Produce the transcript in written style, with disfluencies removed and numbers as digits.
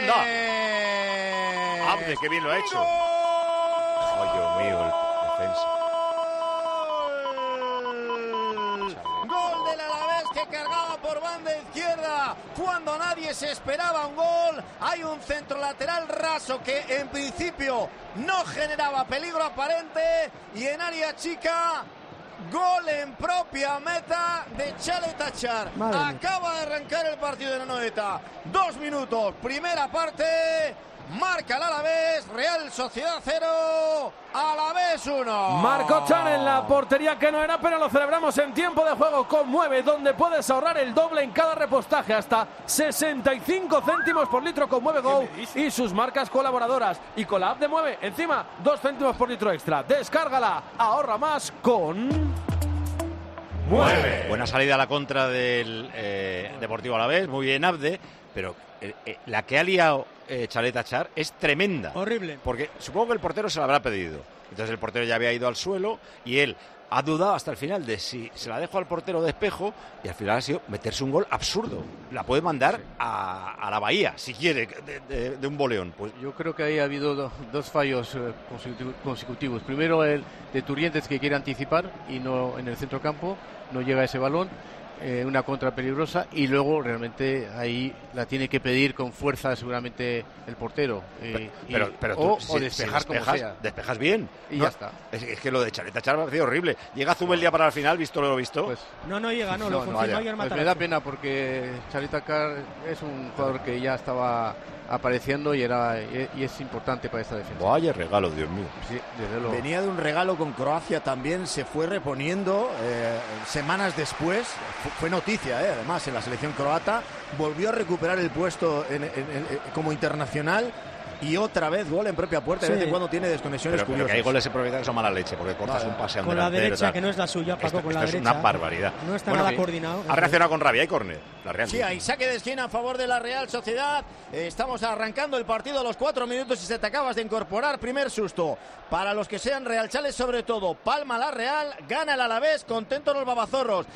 ¡Anda! ¡Abde, qué bien lo ha hecho! ¡Ay, Dios mío, el defensa! Gol del Alavés que cargaba por banda izquierda cuando nadie se esperaba un gol. Hay un centro lateral raso que en principio no generaba peligro aparente y en área chica gol en propia meta de Chalet Achar. Acaba de arrancar el partido de la Noeta. 2 minutos, primera parte. Marca el Alavés, Real Sociedad 0, Alavés 1. Marco Chan en la portería que no era, pero lo celebramos en tiempo de juego con Mueve, donde puedes ahorrar el doble en cada repostaje, hasta 65 céntimos por litro con Mueve Go y sus marcas colaboradoras. Y con la app de Mueve, encima, 2 céntimos por litro extra. Descárgala, ahorra más con Mueve. Buena salida a la contra del Deportivo Alavés, muy bien Abde, pero la que ha liado Chalet Achar es tremenda. Horrible. Porque supongo que el portero se la habrá pedido. Entonces el portero ya había ido al suelo y él ha dudado hasta el final de si se la dejo al portero de espejo y al final ha sido meterse un gol absurdo. La puede mandar a la Bahía, si quiere, de un boleón. Pues yo creo que ahí ha habido dos fallos consecutivos. Primero el de Turrientes, que quiere anticipar y no en el centrocampo, no llega a ese balón. Una contra peligrosa, y luego realmente ahí la tiene que pedir con fuerza seguramente el portero, pero o tú, despejar como sea. Despejas bien y ya está. Es que lo de Chalet Achar me ha parecido horrible. Llega Zubeldia para el final, visto lo visto. Pues, no llega, lo confirmó ayer Matarazzo. Pues me da pena porque Chalet Achar es un jugador que ya estaba apareciendo y es importante para esta defensa. Vaya regalo, Dios mío. Sí, desde luego. Venía de un regalo con Croacia también, se fue reponiendo semanas después. Fue noticia, además, en la selección croata. Volvió a recuperar el puesto como internacional. Y otra vez gol en propia puerta. De vez en cuando tiene desconexiones curiosas. Pero que hay goles en propia puerta que son mala leche, porque cortas un pase a un con delantero, la derecha, tal. que no es la suya, Paco, con la derecha. Es una barbaridad. No está nada coordinado. Ha reaccionado con rabia. Hay córner. La Real. Sí, hay saque de esquina a favor de la Real Sociedad. Estamos arrancando el partido a los 4 minutos y se te acabas de incorporar. Primer susto para los que sean realchales, sobre todo. Palma la Real, gana el Alavés, contentos los babazorros.